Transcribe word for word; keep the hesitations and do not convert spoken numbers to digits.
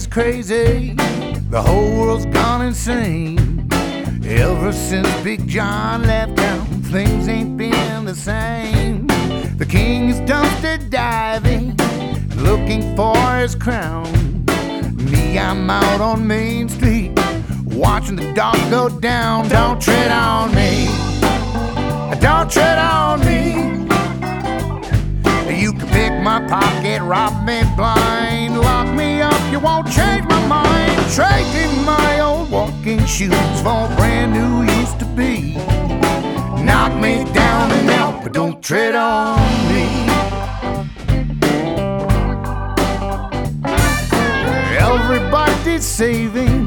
crazy, the whole world's gone insane. Ever since Big John left town, things ain't been the same. The king is dumpster diving, looking for his crown. Me, I'm out on Main Street, watching the dog go down. Don't tread on me, don't tread on me. You can pick my pocket, rob me blind, lock me up, you won't change my mind. Trading my old walking shoes for brand new used to be. Knock me down and out, but don't tread on me. Everybody's saving,